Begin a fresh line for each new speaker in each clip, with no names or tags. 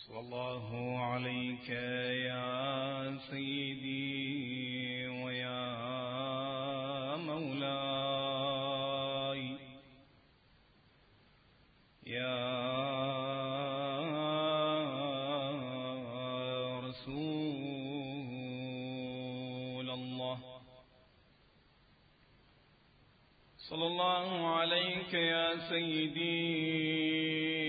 صلى الله عليك يا سيدي ويا مولاي يا رسول الله. صلى الله عليك يا سيدي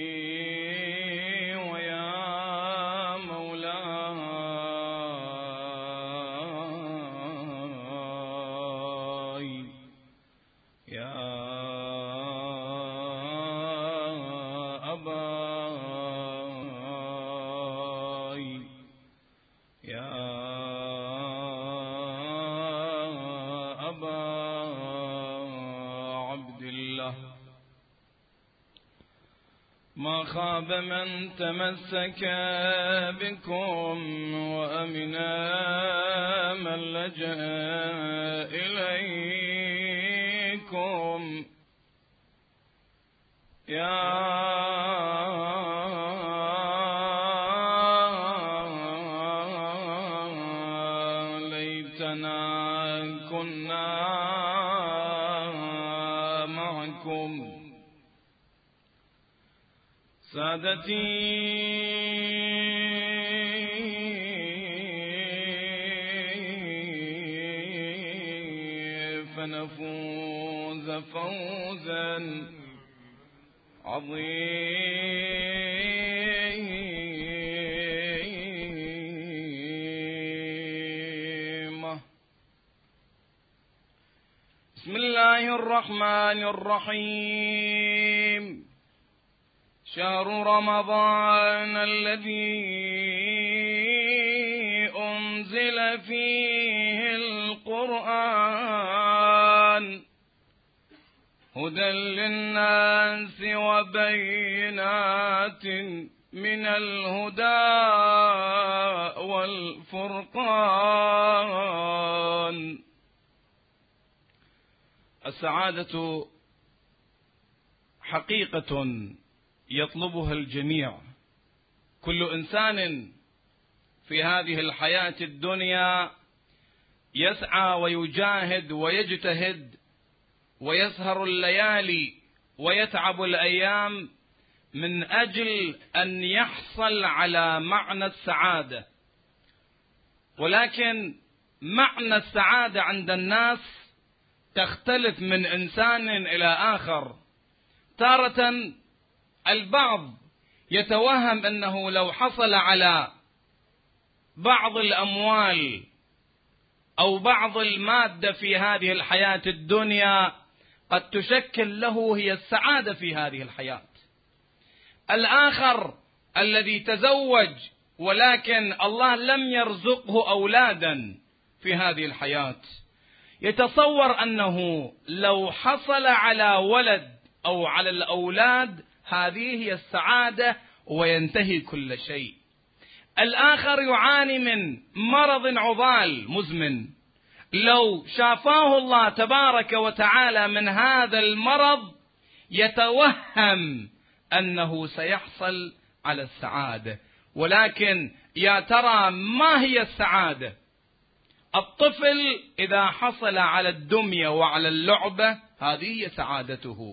ما خاب من تمسك بكم وأمنا من لجأ إليكم يا ليتنا كنا معكم. سادتي فنفوز فوزا عظيما. بسم الله الرحمن الرحيم. شهر رمضان الذي أنزل فيه القرآن هدى للناس وبينات من الهدى والفرقان. السعادة حقيقة يطلبها الجميع. كل إنسان في هذه الحياة الدنيا يسعى ويجاهد ويجتهد ويسهر الليالي ويتعب الأيام من أجل أن يحصل على معنى السعادة، ولكن معنى السعادة عند الناس تختلف من إنسان إلى آخر. تارة البعض يتوهم أنه لو حصل على بعض الأموال أو بعض المادة في هذه الحياة الدنيا قد تشكل له هي السعادة في هذه الحياة. الآخر الذي تزوج ولكن الله لم يرزقه أولادا في هذه الحياة يتصور أنه لو حصل على ولد أو على الأولاد هذه هي السعادة وينتهي كل شيء. الآخر يعاني من مرض عضال مزمن، لو شافاه الله تبارك وتعالى من هذا المرض يتوهم أنه سيحصل على السعادة. ولكن يا ترى ما هي السعادة؟ الطفل إذا حصل على الدمية وعلى اللعبة هذه هي سعادته،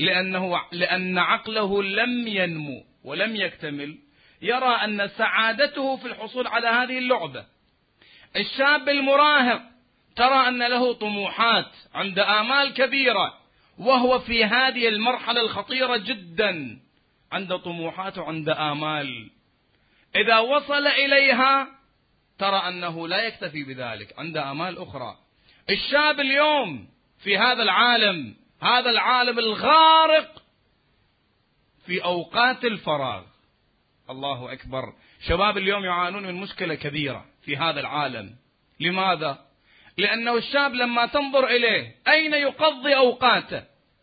لأن عقله لم ينمو ولم يكتمل، يرى أن سعادته في الحصول على هذه اللعبة. الشاب المراهق ترى أن له طموحات، عند آمال كبيرة، وهو في هذه المرحلة الخطيرة جدا عند طموحات وعند آمال. إذا وصل إليها ترى أنه لا يكتفي بذلك، عند آمال أخرى. الشاب اليوم في هذا العالم الغارق في أوقات الفراغ، الله أكبر، شباب اليوم يعانون من مشكلة كبيرة في هذا العالم. لماذا؟ لأنه الشاب لما تنظر إليه أين يقضي أوقاته؟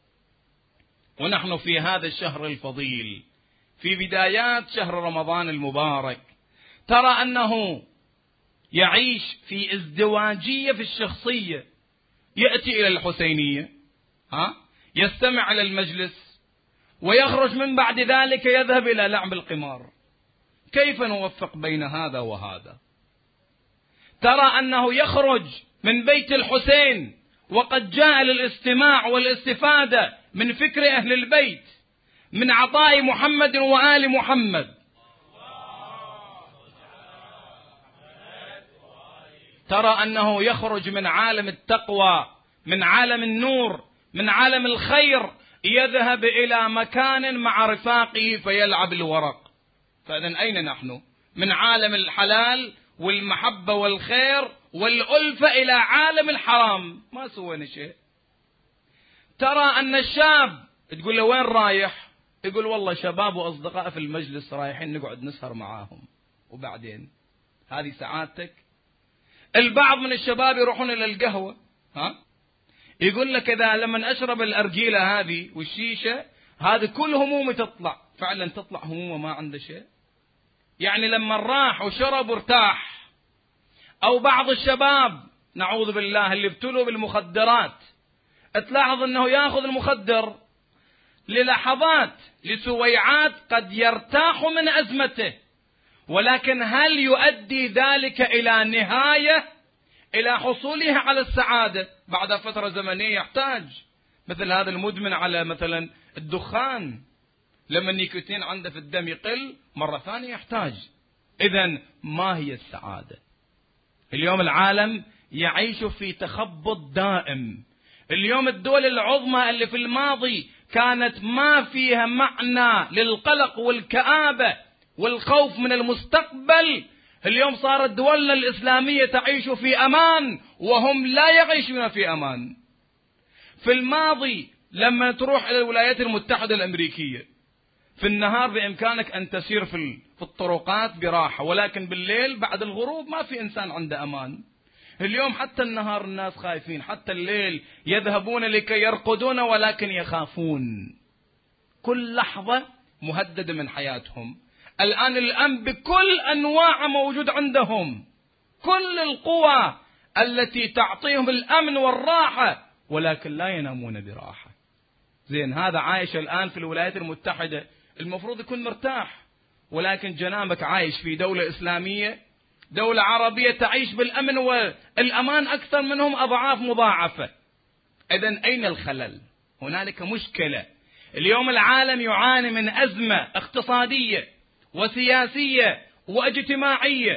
ونحن في هذا الشهر الفضيل في بدايات شهر رمضان المبارك ترى أنه يعيش في ازدواجية في الشخصية. يأتي إلى الحسينية يستمع إلى المجلس ويخرج من بعد ذلك يذهب إلى لعب القمار. كيف نوفق بين هذا وهذا؟ ترى أنه يخرج من بيت الحسين وقد جاء للاستماع والاستفادة من فكر أهل البيت، من عطاء محمد وآل محمد. ترى أنه يخرج من عالم التقوى، من عالم النور، من عالم الخير، يذهب إلى مكان مع رفاقه فيلعب الورق. فإذن أين نحن؟ من عالم الحلال والمحبة والخير والألفة إلى عالم الحرام، ما سوينا شيء. ترى أن الشاب تقول له وين رايح؟ يقول والله شباب وأصدقاء في المجلس رايحين نقعد نسهر معاهم. وبعدين هذه سعادتك؟ البعض من الشباب يروحون إلى القهوة، يقول لك إذا لما أشرب الأرجيلة هذه والشيشة هذه كل همومي تطلع. فعلا تطلع همومه ما عنده شيء، يعني لما راح وشرب وارتاح. أو بعض الشباب نعوذ بالله اللي ابتلوا بالمخدرات، تلاحظ أنه يأخذ المخدر للحظات لسويعات قد يرتاح من أزمته، ولكن هل يؤدي ذلك إلى نهاية، إلى حصوله على السعادة؟ بعد فترة زمنية يحتاج، مثل هذا المدمن على مثلا الدخان، لما النيكوتين عنده في الدم يقل مرة ثانية يحتاج. إذن ما هي السعادة؟ اليوم العالم يعيش في تخبط دائم. اليوم الدول العظمى اللي في الماضي كانت ما فيها معنى للقلق والكآبة والخوف من المستقبل، اليوم صارت دولنا الإسلامية تعيش في أمان وهم لا يعيشون في أمان. في الماضي لما تروح إلى الولايات المتحدة الأمريكية في النهار بإمكانك أن تسير في الطرقات براحة، ولكن بالليل بعد الغروب ما في إنسان عنده أمان. اليوم حتى النهار الناس خايفين، حتى الليل يذهبون لكي يرقدون ولكن يخافون، كل لحظة مهددة من حياتهم. الآن الأمن بكل أنواع موجود عندهم، كل القوى التي تعطيهم الأمن والراحة، ولكن لا ينامون براحة. زين، هذا عايش الآن في الولايات المتحدة، المفروض يكون مرتاح، ولكن جنابك عايش في دولة إسلامية، دولة عربية تعيش بالأمن والأمان أكثر منهم أضعاف مضاعفة. إذن أين الخلل؟ هنالك مشكلة. اليوم العالم يعاني من أزمة اقتصادية وسياسية واجتماعية.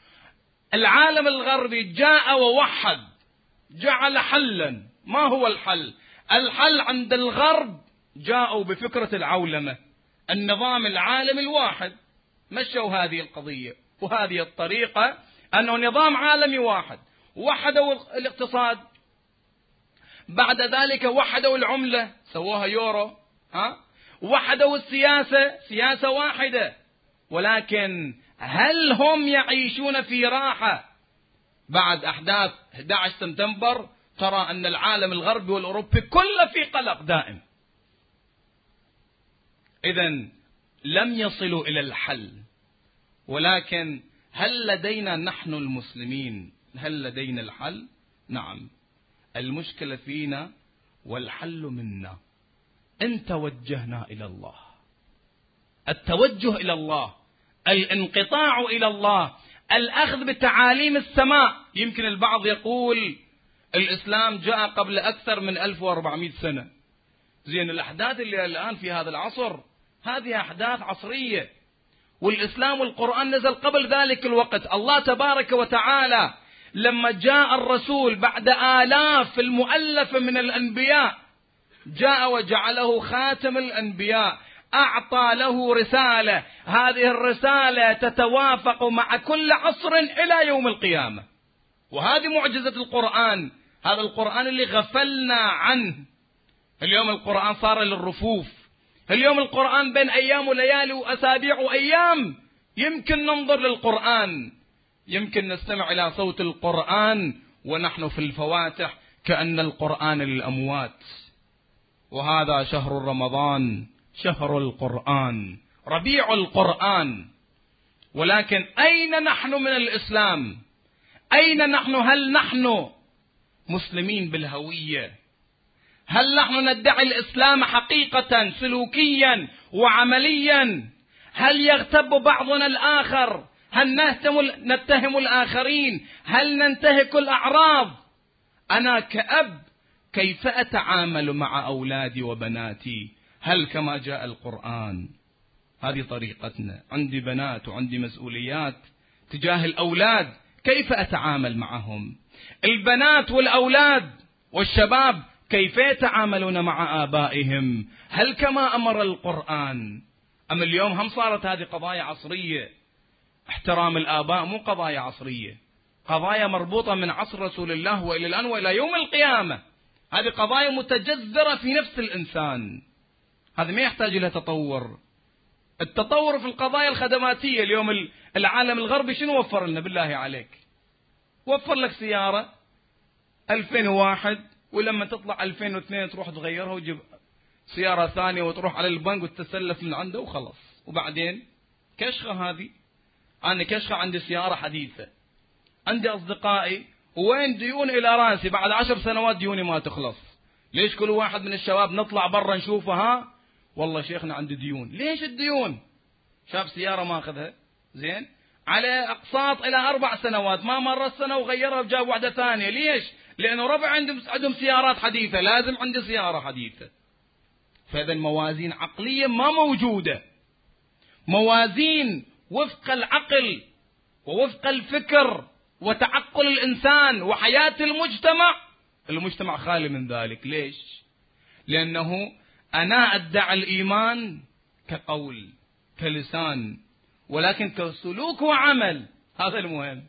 العالم الغربي جاء ووحد، جعل حلا. ما هو الحل؟ الحل عند الغرب جاءوا بفكرة العولمة، النظام العالمي الواحد، مشوا هذه القضية وهذه الطريقة، أنه نظام عالمي واحد، وحدوا الاقتصاد، بعد ذلك وحدوا العملة سووها يورو، وحدوا السياسة، سياسة واحدة. ولكن هل هم يعيشون في راحة؟ بعد أحداث 11 سبتمبر ترى أن العالم الغربي والأوروبي كله في قلق دائم. إذن لم يصلوا إلى الحل. ولكن هل لدينا نحن المسلمين، هل لدينا الحل؟ نعم، المشكلة فينا والحل منا. إن توجهنا إلى الله، التوجه إلى الله، الانقطاع إلى الله، الأخذ بتعاليم السماء. يمكن البعض يقول الإسلام جاء قبل أكثر من 1400 سنة. زين، الأحداث اللي الآن في هذا العصر هذه أحداث عصرية، والإسلام والقرآن نزل قبل ذلك الوقت. الله تبارك وتعالى لما جاء الرسول بعد آلاف المؤلفة من الأنبياء، جاء وجعله خاتم الأنبياء، أعطى له رسالة، هذه الرسالة تتوافق مع كل عصر إلى يوم القيامة. وهذه معجزة القرآن، هذا القرآن اللي غفلنا عنه. اليوم القرآن صار للرفوف، اليوم القرآن بين أيام وليالي وأسابيع وأيام. يمكن ننظر للقرآن، يمكن نستمع إلى صوت القرآن ونحن في الفواتح كأن القرآن للأموات. وهذا شهر رمضان، شهر القرآن، ربيع القرآن. ولكن أين نحن من الإسلام؟ أين نحن؟ هل نحن مسلمين بالهوية؟ هل نحن ندعي الإسلام حقيقة سلوكيا وعمليا؟ هل يغتب بعضنا الآخر؟ هل نتهم الآخرين؟ هل ننتهك الأعراض؟ أنا كأب كيف أتعامل مع أولادي وبناتي؟ هل كما جاء القرآن؟ هذه طريقتنا. عندي بنات وعندي مسؤوليات تجاه الأولاد، كيف أتعامل معهم؟ البنات والأولاد والشباب كيف يتعاملون مع آبائهم؟ هل كما أمر القرآن؟ أم اليوم هم صارت هذه قضايا عصرية؟ احترام الآباء مو قضايا عصرية، قضايا مربوطة من عصر رسول الله وإلى الآن وإلى يوم القيامة. هذه قضايا متجذرة في نفس الإنسان، هذا ما يحتاج إلى تطور. التطور في القضايا الخدماتية. اليوم العالم الغربي شنو وفر لنا بالله عليك؟ وفر لك سيارة 2001 ولما تطلع 2002 تروح تغيرها وتجيب سيارة ثانية وتروح على البنك وتتسلف من عنده وخلص. وبعدين كشخة هذه. أنا كشخة عندي سيارة حديثة، عندي أصدقائي وين ديون إلى راسي، بعد 10 سنوات ديوني ما تخلص. ليش كل واحد من الشباب نطلع برا نشوفه؟ ها والله شيخنا عنده ديون. ليش الديون؟ شاف سيارة ما أخذها زين على أقساط إلى 4 سنوات، ما مرت سنة وغيرها وجاب واحدة ثانية. ليش؟ لأنه ربع عندهم سيارات حديثة، لازم عندي سيارة حديثة. فإذا الموازين عقلية ما موجودة، موازين وفق العقل ووفق الفكر وتعقل الإنسان وحياة المجتمع خالي من ذلك. ليش؟ لأنه أنا أدعي الإيمان كقول كلسان، ولكن كسلوك وعمل. هذا المهم.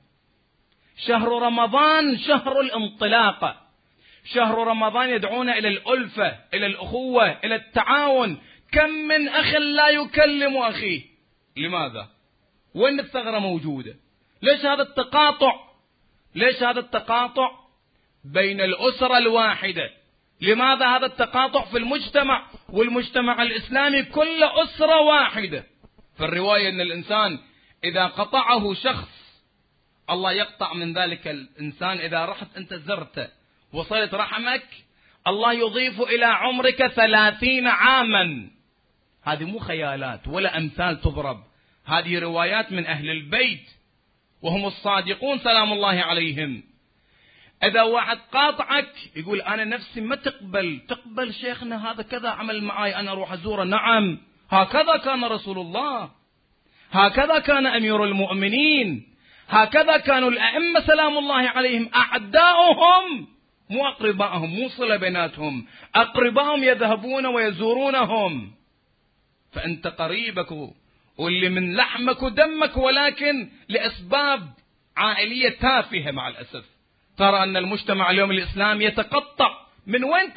شهر رمضان شهر الانطلاقة، شهر رمضان يدعونا إلى الألفة، إلى الأخوة، إلى التعاون. كم من أخ لا يكلم أخيه؟ لماذا؟ وين الثغرة موجودة؟ ليش هذا التقاطع؟ ليش هذا التقاطع بين الأسرة الواحدة؟ لماذا هذا التقاطع في المجتمع؟ والمجتمع الإسلامي كل أسرة واحدة. فالرواية أن الإنسان إذا قطعه شخص الله يقطع من ذلك الإنسان. إذا رحت أنت زرته وصلت رحمك الله يضيف إلى عمرك 30 عاما. هذه مو خيالات ولا أمثال تضرب، هذه روايات من أهل البيت وهم الصادقون سلام الله عليهم. إذا واحد قاطعك يقول أنا نفسي ما تقبل شيخنا هذا كذا عمل معي، أنا أروح أزوره. نعم، هكذا كان رسول الله، هكذا كان أمير المؤمنين، هكذا كانوا الأئمة سلام الله عليهم. أعداؤهم مو أقربائهم، مو صلة بيناتهم، أقربائهم يذهبون ويزورونهم. فأنت قريبك واللي من لحمك ودمك، ولكن لأسباب عائلية تافهة مع الأسف. ترى أن المجتمع اليوم الإسلامي يتقطع. من وين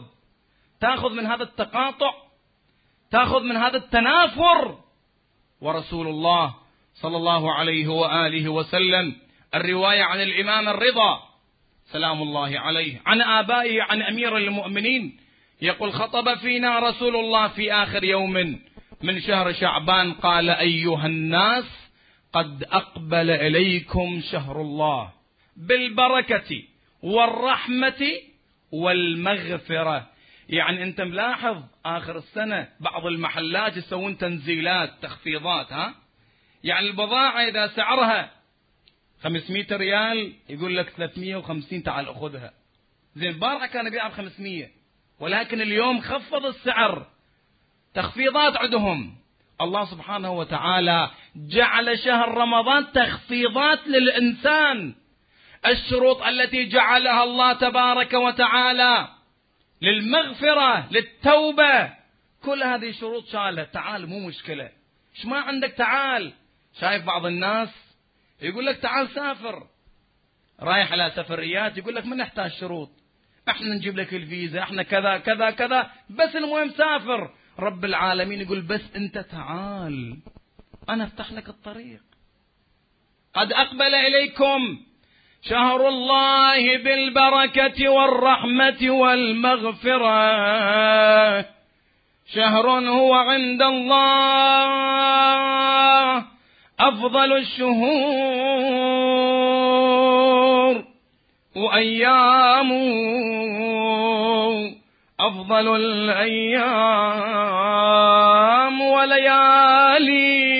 تأخذ من هذا التقاطع، تأخذ من هذا التنافر. ورسول الله صلى الله عليه وآله وسلم الرواية عن الإمام الرضا سلام الله عليه عن آبائه عن أمير المؤمنين يقول خطب فينا رسول الله في آخر يوم من شهر شعبان قال أيها الناس قد أقبل إليكم شهر الله بالبركة والرحمة والمغفرة. يعني أنت ملاحظ آخر السنة بعض المحلات يسوون تنزيلات تخفيضات. يعني البضاعة إذا سعرها 500 ريال يقول لك 350 تعال أخذها. زين البارحة كان يبيعها ب500، ولكن اليوم خفض السعر، تخفيضات عندهم. الله سبحانه وتعالى جعل شهر رمضان تخفيضات للإنسان. الشروط التي جعلها الله تبارك وتعالى للمغفرة للتوبة، كل هذه شروط شالها. تعال مو مشكلة، إيش ما عندك تعال. شايف بعض الناس يقول لك تعال سافر، رايح على سفريات يقول لك ما نحتاج شروط، احنا نجيب لك الفيزا، احنا كذا كذا كذا، بس المهم سافر. رب العالمين يقول بس انت تعال انا افتح لك الطريق. قد اقبل اليكم شهر الله بالبركة والرحمة والمغفرة، شهر هو عند الله أفضل الشهور، وأيام أفضل الأيام، وليالي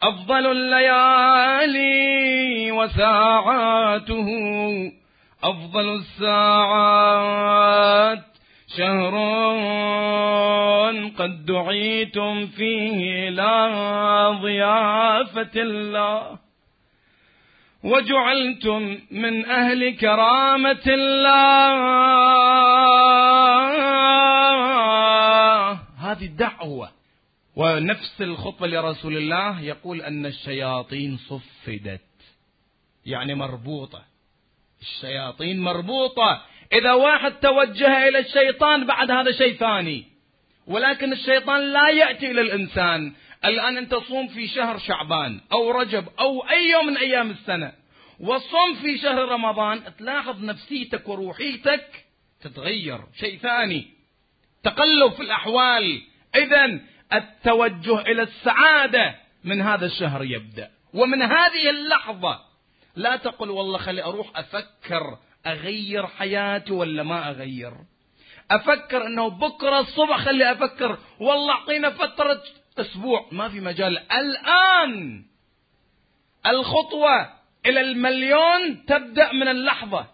أفضل الليالي وساعاته، أفضل الساعات شهر قد دعيتم فيه إلى ضيافة الله، وجعلتم من أهل كرامة الله. هذه الدعوة. ونفس الخطبة لرسول الله يقول أن الشياطين صفدت، يعني مربوطة، الشياطين مربوطة. إذا واحد توجه إلى الشيطان بعد هذا شيء ثاني، ولكن الشيطان لا يأتي إلى الإنسان. الآن أنت صوم في شهر شعبان أو رجب أو أي يوم من أيام السنة، وصوم في شهر رمضان، تلاحظ نفسيتك وروحيتك تتغير، شيء ثاني، تقلب في الأحوال. إذن التوجه إلى السعادة من هذا الشهر يبدأ، ومن هذه اللحظة لا تقل والله خلي أروح أفكر أغير حياتي ولا ما أغير، أفكر أنه بكرة الصبح خلي أفكر والله أعطينا فترة أسبوع، ما في مجال. الآن الخطوة إلى المليون تبدأ من اللحظة،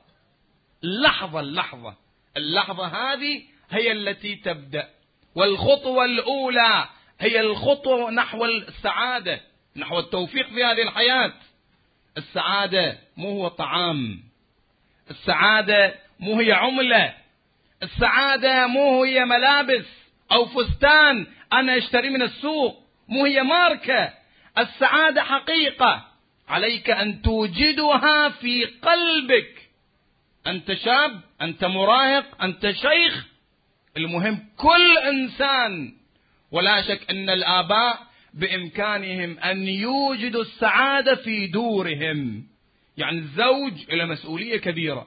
اللحظة هذه هي التي تبدأ. والخطوة الأولى هي الخطوة نحو السعادة، نحو التوفيق في هذه الحياة. السعادة مو هو طعام، السعادة مو هي عملة، السعادة مو هي ملابس أو فستان أنا أشتري من السوق، مو هي ماركة. السعادة حقيقة عليك أن توجدها في قلبك. أنت شاب، أنت مراهق، أنت شيخ، المهم كل إنسان. ولا شك أن الآباء بإمكانهم أن يوجدوا السعادة في دورهم. يعني الزوج له مسؤولية كبيرة،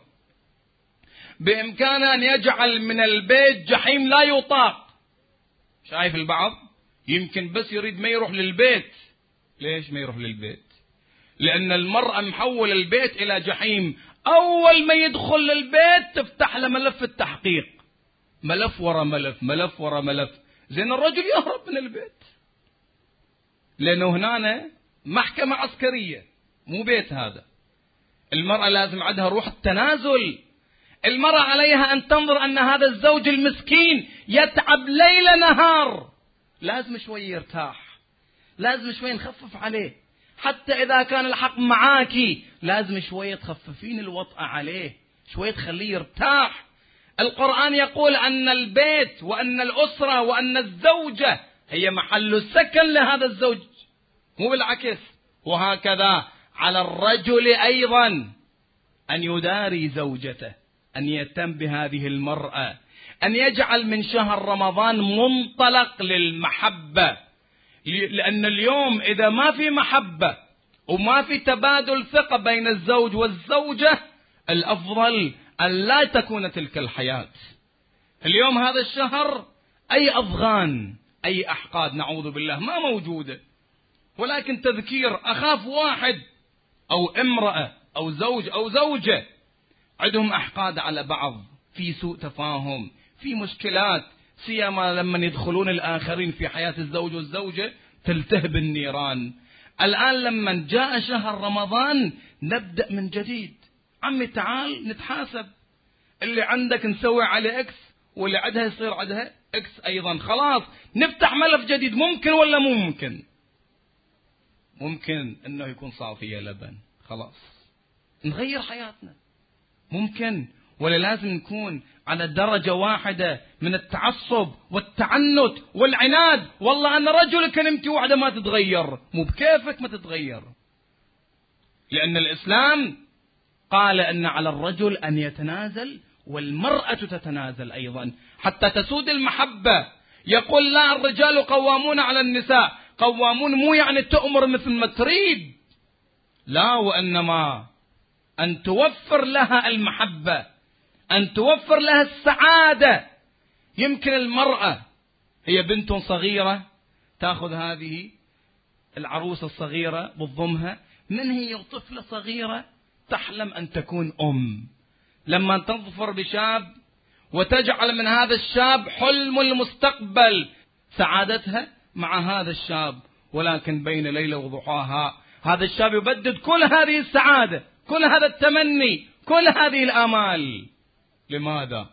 بإمكانه أن يجعل من البيت جحيم لا يطاق. شايف البعض يمكن بس يريد ما يروح للبيت. ليش ما يروح للبيت؟ لأن المرأة محول البيت إلى جحيم. أول ما يدخل للبيت تفتح له ملف التحقيق، ملف ورا ملف، ملف ورا ملف. زين الرجل يهرب من البيت، لأنه هنا محكمة عسكرية مو بيت هذا. المرأة لازم عندها روح التنازل. المرأة عليها أن تنظر أن هذا الزوج المسكين يتعب ليل نهار، لازم شوي يرتاح، لازم شوي نخفف عليه. حتى إذا كان الحق معاكي لازم شوي تخففين الوطأ عليه، شوي تخليه يرتاح. القرآن يقول أن البيت وأن الأسرة وأن الزوجة هي محل السكن لهذا الزوج، مو بالعكس. وهكذا على الرجل أيضا أن يداري زوجته، أن يهتم بهذه المرأة، أن يجعل من شهر رمضان منطلق للمحبة. لأن اليوم إذا ما في محبة وما في تبادل ثقة بين الزوج والزوجة، الأفضل أن لا تكون تلك الحياة. اليوم هذا الشهر أي أضغان، أي أحقاد نعوذ بالله ما موجودة، ولكن تذكير. أخاف واحد أو امرأة أو زوج أو زوجة عندهم أحقاد على بعض، في سوء تفاهم، في مشكلات، سيما لما يدخلون الآخرين في حياة الزوج والزوجة تلتهب النيران. الآن لما جاء شهر رمضان نبدأ من جديد. عمي تعال نتحاسب، اللي عندك نسوي عليه اكس، واللي عندها يصير عندها اكس ايضا. خلاص نفتح ملف جديد. ممكن ولا مو ممكن؟ ممكن انه يكون صافية لبن، خلاص نغير حياتنا. ممكن، ولا لازم نكون على درجة واحدة من التعصب والتعنت والعناد؟ والله أنا رجل كلمتي واحدة ما تتغير، مو بكيفك ما تتغير. لأن الإسلام قال أن على الرجل أن يتنازل والمرأة تتنازل أيضا حتى تسود المحبة. يقول لا، الرجال قوامون على النساء. قوامون مو يعني تؤمر مثل ما تريد، لا، وإنما أن توفر لها المحبة، أن توفر لها السعادة. يمكن المرأة هي بنت صغيرة تأخذ هذه العروسة الصغيرة بتضمها، من هي طفلة صغيرة تحلم أن تكون أم. لما تظفر بشاب وتجعل من هذا الشاب حلم المستقبل، سعادتها مع هذا الشاب، ولكن بين ليلة وضحاها هذا الشاب يبدد كل هذه السعادة، كل هذا التمني، كل هذه الآمال. لماذا؟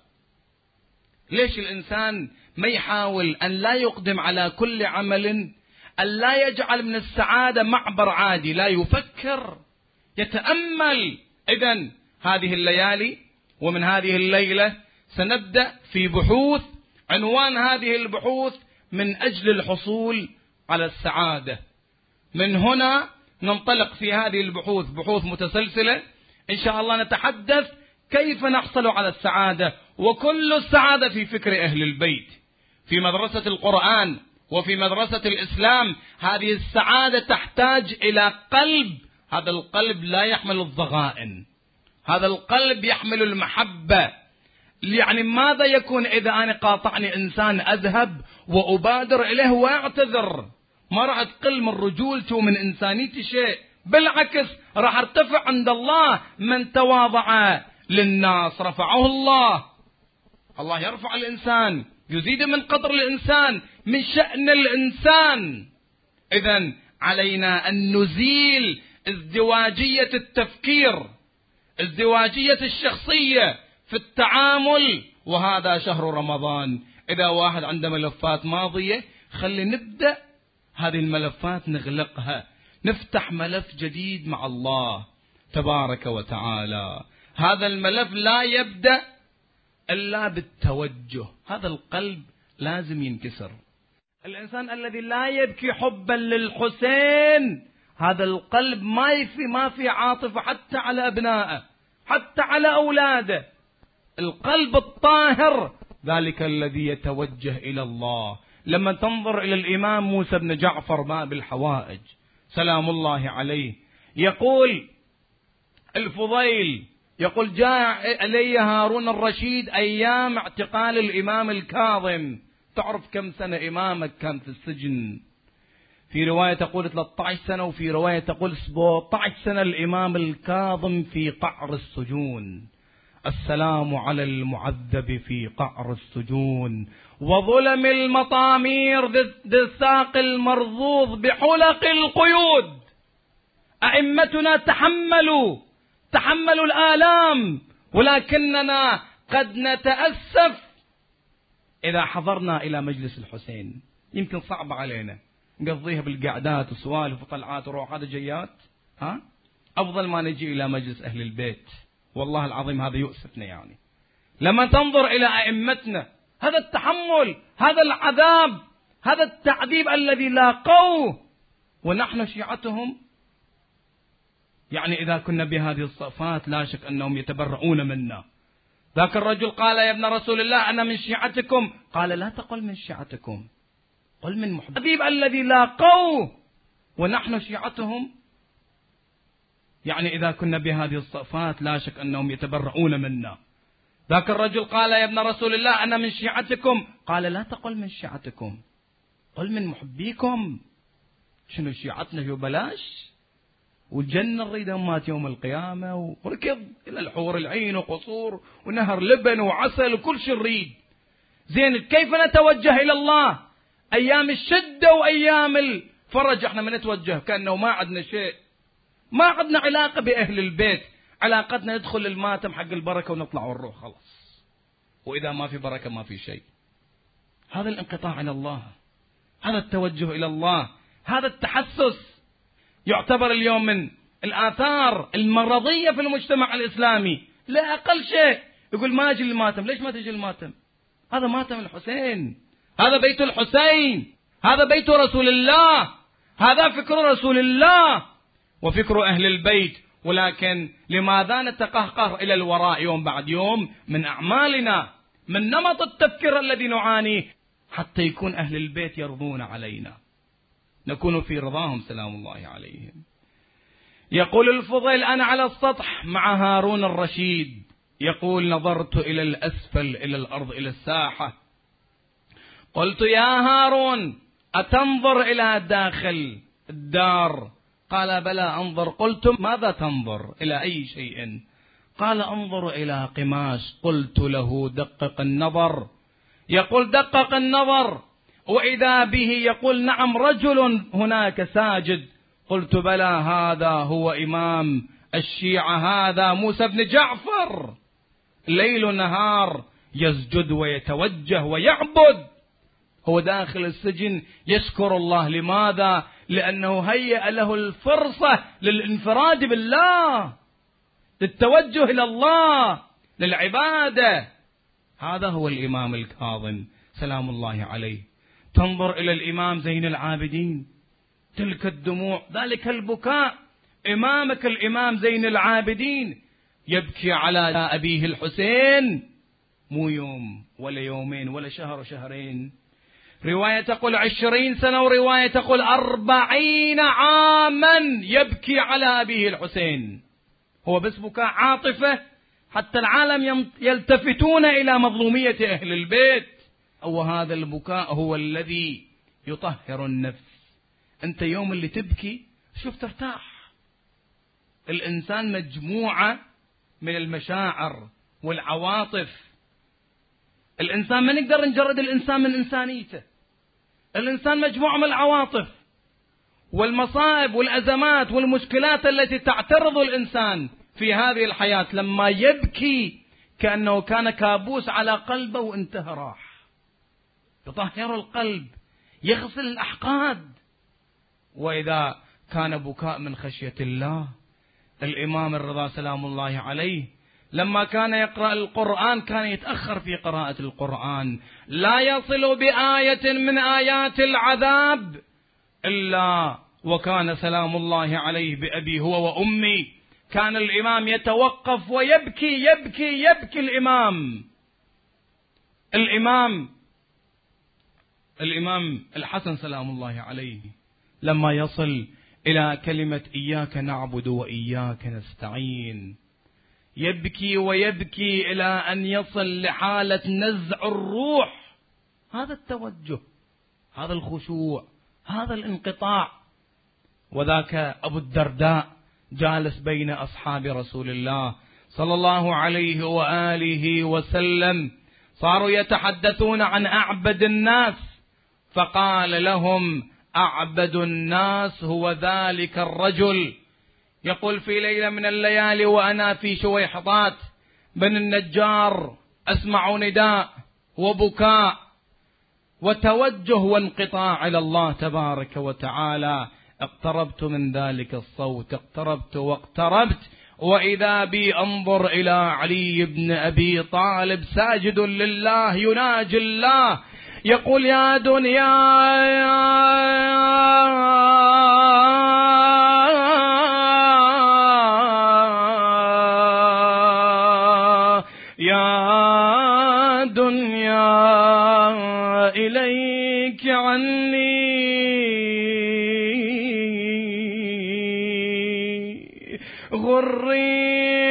ليش الإنسان ما يحاول أن لا يقدم على كل عمل، أن لا يجعل من السعادة معبر عادي، لا يفكر، يتأمل. إذن هذه الليالي ومن هذه الليلة سنبدأ في بحوث، عنوان هذه البحوث من أجل الحصول على السعادة. من هنا ننطلق في هذه البحوث، بحوث متسلسلة إن شاء الله نتحدث كيف نحصل على السعادة، وكل السعادة في فكر أهل البيت، في مدرسة القرآن وفي مدرسة الإسلام. هذه السعادة تحتاج إلى قلب، هذا القلب لا يحمل الضغائن، هذا القلب يحمل المحبة. يعني ماذا يكون إذا أنا قاطعني إنسان أذهب وأبادر إليه وأعتذر؟ ما راح تقل من رجولتي ومن إنسانيتي شيء، بالعكس راح ارتفع عند الله. من تواضع للناس رفعه الله. الله يرفع الإنسان، يزيد من قدر الإنسان، من شأن الإنسان. إذن علينا أن نزيل ازدواجية التفكير، ازدواجية الشخصية في التعامل. وهذا شهر رمضان. إذا واحد عنده ملفات ماضية، خلي نبدأ هذه الملفات نغلقها، نفتح ملف جديد مع الله تبارك وتعالى. هذا الملف لا يبدأ إلا بالتوجه، هذا القلب لازم ينكسر. الإنسان الذي لا يبكي حبا للحسين، هذا القلب ما في عاطفة حتى على أبنائه، حتى على أولاده. القلب الطاهر ذلك الذي يتوجه إلى الله. لما تنظر إلى الإمام موسى بن جعفر باب الحوائج سلام الله عليه، يقول الفضيل، يقول جاء إلي هارون الرشيد أيام اعتقال الإمام الكاظم. تعرف كم سنة إمامك كان في السجن؟ في رواية تقول 13 سنة، وفي رواية تقول 17 سنة الإمام الكاظم في قعر السجون. السلام على المعذب في قعر السجون، وظلم المطامير ذي الساق المرضوض بحلق القيود. أئمتنا تحملوا الآلام، ولكننا قد نتأسف إذا حضرنا إلى مجلس الحسين. يمكن صعب علينا نقضيها بالقعدات وسوالف وطلعات وروحات جيات، أفضل ما نجي إلى مجلس أهل البيت. والله العظيم هذا يؤسفنا. يعني لما تنظر إلى أئمتنا، هذا التحمل، هذا العذاب، هذا التعذيب الذي لاقوه، ونحن شيعتهم. يعني إذا كنا بهذه الصفات لا شك أنهم يتبرؤون منا. ذاك الرجل قال يا ابن رسول الله أنا من شيعتكم، قال لا تقل من شيعتكم، قل من محب. العذاب الذي لاقوه ونحن شيعتهم. يعني إذا كنا بهذه الصفات لا شك أنهم يتبرؤون منا. ذاك الرجل قال يا ابن رسول الله أنا من شيعتكم، قال لا تقل من شيعتكم، قل من محبيكم. شنو شيعتنا شو بلاش؟ والجنة نريد مات يوم القيامة، وركض إلى الحور العين وقصور ونهر لبن وعسل وكل شيء نريد. زين كيف نتوجه إلى الله أيام الشدة وأيام الفرج؟ احنا ما نتوجه كأنه ما عندنا شيء، ما عندنا علاقة بأهل البيت. علاقتنا ندخل الماتم حق البركة ونطلع ونروح خلاص، وإذا ما في بركة ما في شيء. هذا الانقطاع إلى الله، هذا التوجه إلى الله، هذا التحسس يعتبر اليوم من الآثار المرضية في المجتمع الإسلامي. لا أقل شيء يقول ما أجي الماتم. ليش ما تجي الماتم؟ هذا ماتم الحسين، هذا بيت الحسين، هذا بيت رسول الله، هذا فكر رسول الله وفكر أهل البيت. ولكن لماذا نتقهقر إلى الوراء يوم بعد يوم من أعمالنا، من نمط التفكير الذي نعانيه، حتى يكون أهل البيت يرضون علينا، نكون في رضاهم سلام الله عليهم. يقول الفضيل أنا على السطح مع هارون الرشيد، يقول نظرت إلى الأسفل، إلى الأرض، إلى الساحة، قلت يا هارون أتنظر إلى داخل الدار؟ قال بلى أنظر. قلت ماذا تنظر؟ إلى أي شيء؟ قال أنظر إلى قماش. قلت له دقق النظر. يقول دقق النظر وإذا به يقول نعم رجل هناك ساجد. قلت بلى هذا هو إمام الشيعة، هذا موسى بن جعفر، ليل نهار يسجد ويتوجه ويعبد. هو داخل السجن يشكر الله. لماذا؟ لأنه هيأ له الفرصة للانفراد بالله، للتوجه إلى الله، للعبادة. هذا هو الإمام الكاظم سلام الله عليه. تنظر إلى الإمام زين العابدين، تلك الدموع، ذلك البكاء. إمامك الإمام زين العابدين يبكي على أبيه الحسين، مو يوم ولا يومين ولا شهر وشهرين، رواية تقول 20 سنة ورواية تقول 40 عاما يبكي على أبيه الحسين. هو بس بكاء عاطفة، حتى العالم يلتفتون إلى مظلومية أهل البيت. وهذا البكاء هو الذي يطهر النفس. أنت يوم اللي تبكي شوف ترتاح. الإنسان مجموعة من المشاعر والعواطف. الإنسان ما نقدر نجرد الإنسان من إنسانيته. الإنسان مجموعة من العواطف والمصائب والأزمات والمشكلات التي تعترض الإنسان في هذه الحياة. لما يبكي كأنه كان كابوس على قلبه وانتهى راح. يطهر القلب، يغسل الأحقاد. وإذا كان بكاء من خشية الله، الإمام الرضا سلام الله عليه لما كان يقرأ القرآن كان يتأخر في قراءة القرآن، لا يصل بآية من آيات العذاب إلا وكان سلام الله عليه بأبي هو وأمي. كان الإمام يتوقف ويبكي يبكي يبكي. الإمام الحسن سلام الله عليه لما يصل إلى كلمة إياك نعبد وإياك نستعين يبكي ويبكي إلى أن يصل لحالة نزع الروح. هذا التوجه، هذا الخشوع، هذا الانقطاع. وذاك أبو الدرداء جالس بين أصحاب رسول الله صلى الله عليه وآله وسلم، صاروا يتحدثون عن أعبد الناس، فقال لهم أعبد الناس هو ذلك الرجل. يقول في ليلة من الليالي وأنا في شويحطات بن النجار أسمع نداء وبكاء وتوجه وانقطاع إلى الله تبارك وتعالى. اقتربت من ذلك الصوت، اقتربت واقتربت، وإذا بي أنظر إلى علي بن أبي طالب ساجد لله يناجي الله يقول يا دنيا يا دنيا إليك عني غري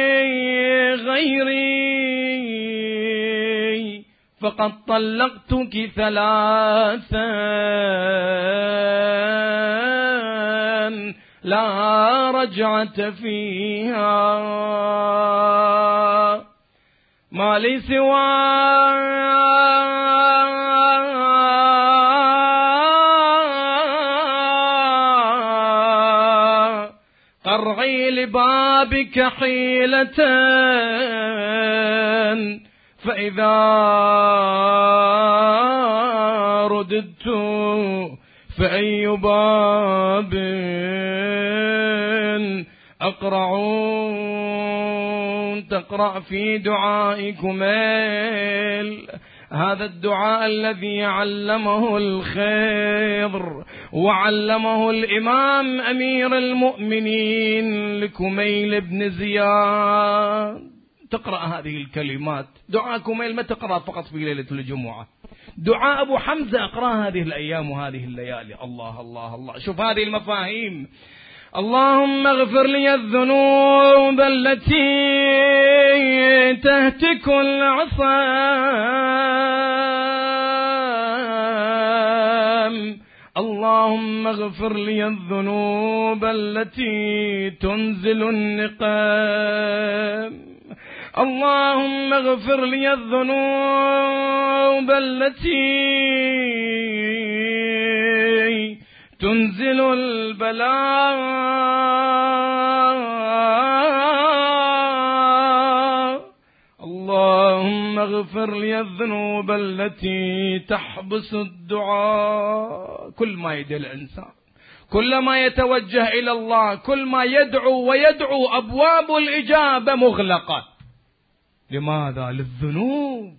غيري فقد طلقتك ثلاثا لا رجعة فيها ما لي سوى قرعي لبابك حيلة فإذا رددت فأي باب أقرع تقرأ في دعائكم هذا الدعاء الذي علمه الخضر وعلمه الإمام أمير المؤمنين لكميل بن زياد. تقرأ هذه الكلمات. دعاء كميل ما تقرأ فقط في ليلة الجمعة، دعاء أبو حمزة أقرأ هذه الأيام وهذه الليالي. الله الله الله. شوف هذه المفاهيم. اللهم اغفر لي الذنوب التي تهتك العصام، اللهم اغفر لي الذنوب التي تنزل النقام، اللهم اغفر لي الذنوب التي تنزل البلاء. اللهم اغفر لي الذنوب التي تحبس الدعاء. كل ما يدعي الإنسان، كل ما يتوجه إلى الله، كل ما يدعو ويدعو أبواب الإجابة مغلقة. لماذا؟ للذنوب.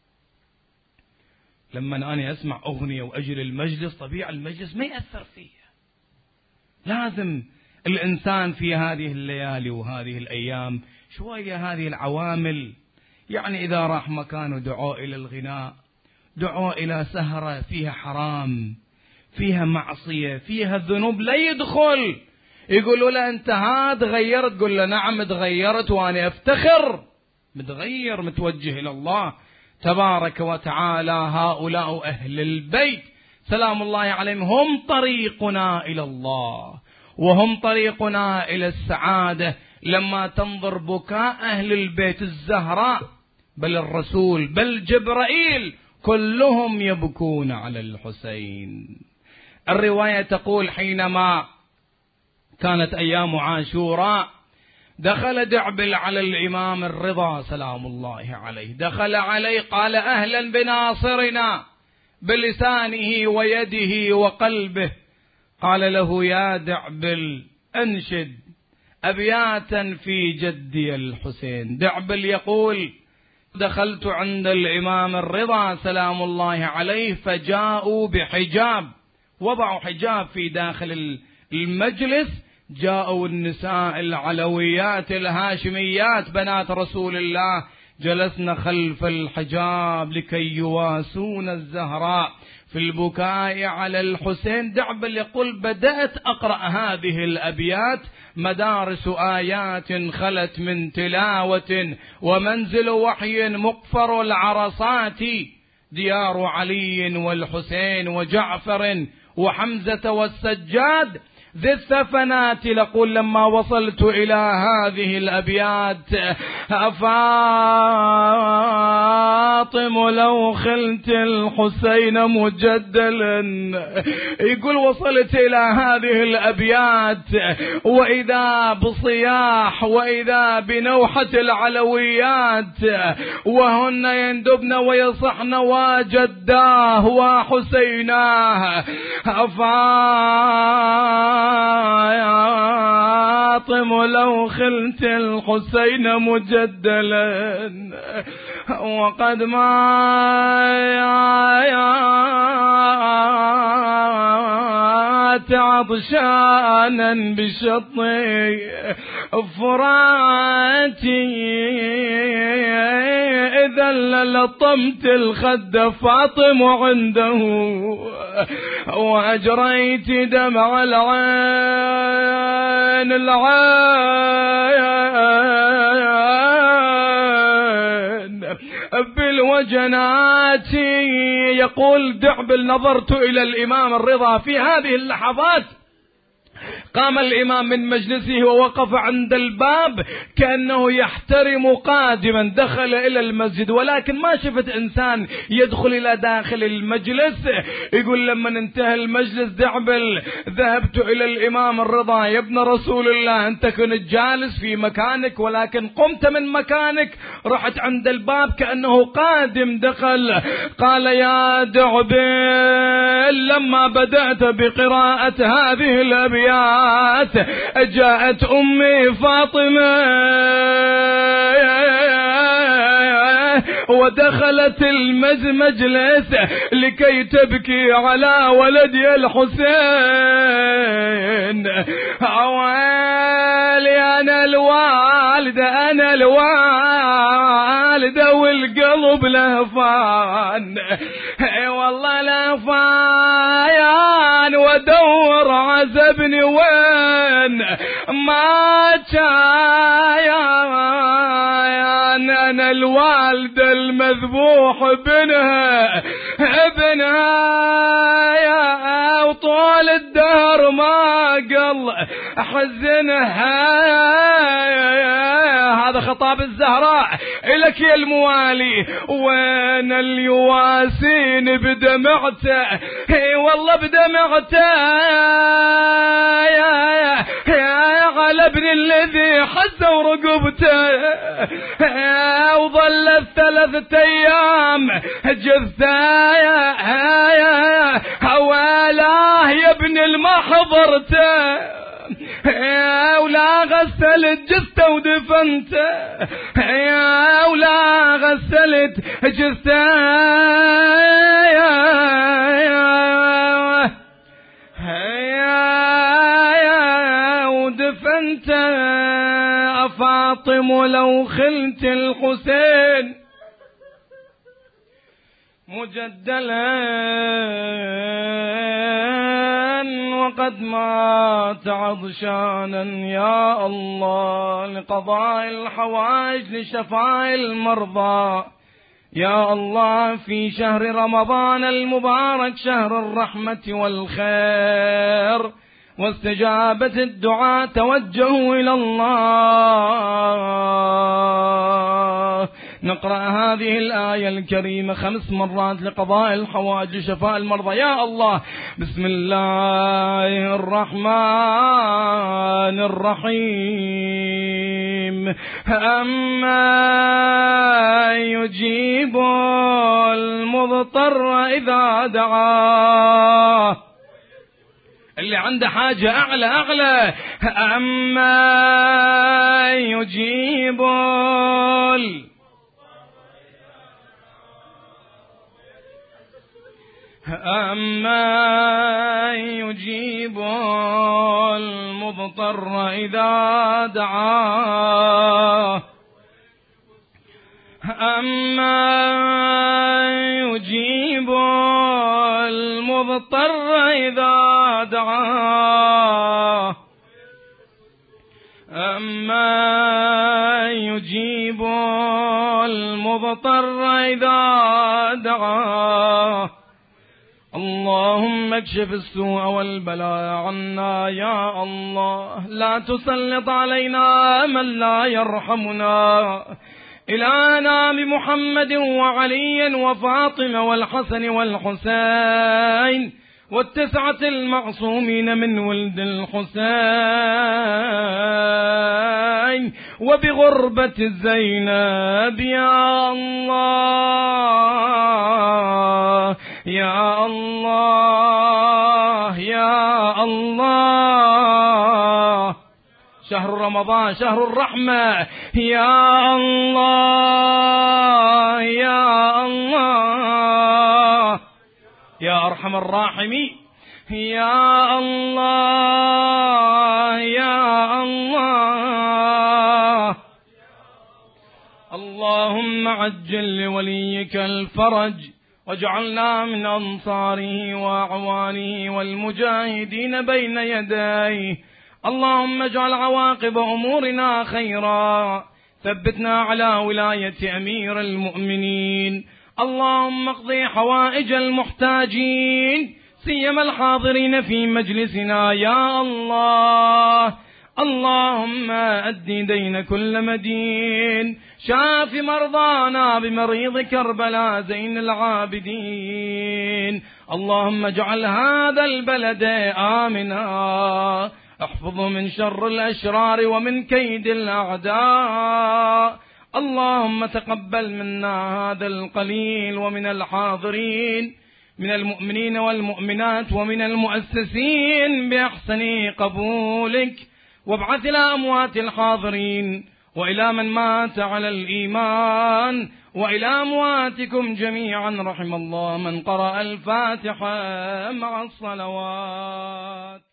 لما أنا أسمع أغنية وأجل المجلس، طبيعي المجلس ما يأثر فيه. لازم الإنسان في هذه الليالي وهذه الأيام شوية هذه العوامل، يعني إذا راح مكانه دعوه إلى الغناء، دعوه إلى سهرة فيها حرام، فيها معصية، فيها ذنوب، لا يدخل. يقولوا له أنت تغيرت، تقول له نعم تغيرت وأنا أفتخر متغير متوجه إلى الله تبارك وتعالى. هؤلاء أهل البيت سلام الله عليهم هم طريقنا إلى الله، وهم طريقنا إلى السعادة. لما تنظر بكاء أهل البيت الزهراء، بل الرسول بل جبرائيل كلهم يبكون على الحسين. الرواية تقول حينما كانت أيام عاشوراء دخل دعبل على الإمام الرضا سلام الله عليه، دخل عليه قال أهلا بناصرنا بلسانه ويده وقلبه. قال له يا دعبل أنشد أبياتا في جدي الحسين. دعبل يقول دخلت عند الإمام الرضا سلام الله عليه فجاءوا بحجاب، وضعوا حجاب في داخل المجلس. جاءوا النساء العلويات الهاشميات بنات رسول الله، جلسنا خلف الحجاب لكي يواسون الزهراء في البكاء على الحسين. دعبل يقول بدأت أقرأ هذه الأبيات: مدارس آيات خلت من تلاوة، ومنزل وحي مقفر العرصات، ديار علي والحسين وجعفر وحمزة والسجاد ذي الثفنات. لقول لما وصلت إلى هذه الأبيات: فاطم لو خلت الحسين مجدلا. يقول وصلت إلى هذه الأبيات وإذا بصياح وإذا بنوحة العلويات، وهن يندبن ويصحن وجداه وحسيناه. فاطم لو خلت الحسين مجدلا، وقد مات عطشانا بشطي فراتي، إذا للطمت الخد فاطم عنده، وأجريت دمع العين بالوجنات. يقول دعبل نظرت إلى الإمام الرضا في هذه اللحظات، قام الإمام من مجلسه ووقف عند الباب كأنه يحترم قادما دخل إلى المسجد، ولكن ما شفت إنسان يدخل إلى داخل المجلس. يقول لما انتهى المجلس دعبل ذهبت إلى الإمام الرضا: يا ابن رسول الله أنت كنت جالس في مكانك ولكن قمت من مكانك، رحت عند الباب كأنه قادم دخل. قال يا دعبل لما بدأت بقراءة هذه الأبيات جاءت أمي فاطمة ودخلت المجلس لكي تبكي على ولدي الحسين. أوالي أنا الوالدة والقلب لهفان، والله لهفان ودور عزبني وين ما كان وانا الوالدة المذبوح ابنها يا وطول الدهر ما قل حزنها. هذا خطاب الزهراء إلك يا الموالي. وين اليواسين بدمعته والله بدمعته يا غلبن الذي حزوا رقبته. وظلت 3 أيام جثة حوالاه يا ابن المحضرته. ولا غسلت جثة ودفنته ولا غسلت جثة ودفنته. فاطم لو خلت الحسين مجدلا وقد مات عطشانا يا الله لقضاء الحوائج لشفاء المرضى يا الله في شهر رمضان المبارك شهر الرحمة والخير واستجابة الدعاء توجهوا إلى الله. نقرأ هذه الآية الكريمة 5 مرات لقضاء الحوائج وشفاء المرضى. يا الله بسم الله الرحمن الرحيم. أما يجيب المضطر إذا دعاه. اللي عنده حاجة أعلى أما يجيب المضطر إذا دعاه. أما يجيب المضطر إذا دعاه. أما يجيب المضطر إذا دعاه. اللهم اكشف السوء والبلاء عنا يا الله. لا تسلط علينا من لا يرحمنا. إلهنا بمحمد وعلي وفاطمة والحسن والحسين والتسعة المعصومين من ولد الحسين وبغربة زينب يا الله يا الله يا الله. شهر رمضان شهر الرحمة يا الله يا الله يا أرحم الراحمين يا الله يا الله. اللهم عجل لوليك الفرج واجعلنا من أنصاره وأعوانه والمجاهدين بين يديه. اللهم اجعل عواقب أمورنا خيرا. ثبتنا على ولاية أمير المؤمنين. اللهم اقضي حوائج المحتاجين سيما الحاضرين في مجلسنا يا الله. اللهم أدي دين كل مدين. شاف مرضانا بمريض كربلاء زين العابدين. اللهم اجعل هذا البلد آمنا. احفظه من شر الأشرار ومن كيد الأعداء. اللهم تقبل منا هذا القليل ومن الحاضرين من المؤمنين والمؤمنات ومن المؤسسين بأحسن قبولك. وابعث إلى أموات الحاضرين وإلى من مات على الإيمان وإلى أمواتكم جميعا. رحم الله من قرأ الفاتحة مع الصلوات.